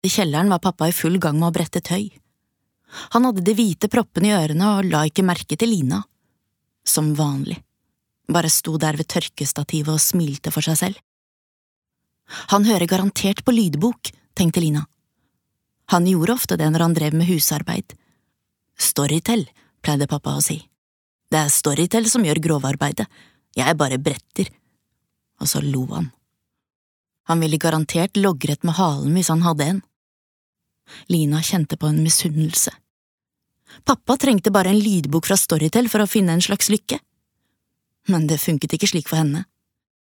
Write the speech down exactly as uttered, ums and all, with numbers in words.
I kjelleren var pappa I full gang med å brette tøy. Han hadde de hvite proppene I ørene og la ikke merke til Lina. Som vanlig. Bare sto der ved tørkestativet og smilte for seg selv. Han hører garantert på lydbok, tenkte Lina. Han gjorde ofte det når han drev med husarbeid. Storytel, pleide pappa å si. Det er Storytel som gjør grovarbeidet. Jeg bare bretter. Og så lo han. Han ville garantert logret med halen hvis han hadde en. Lina kjente på en misunnelse. Pappa trengte bare en lydbok fra Storytel for å finne en slags lykke. Men det funket ikke slik for henne.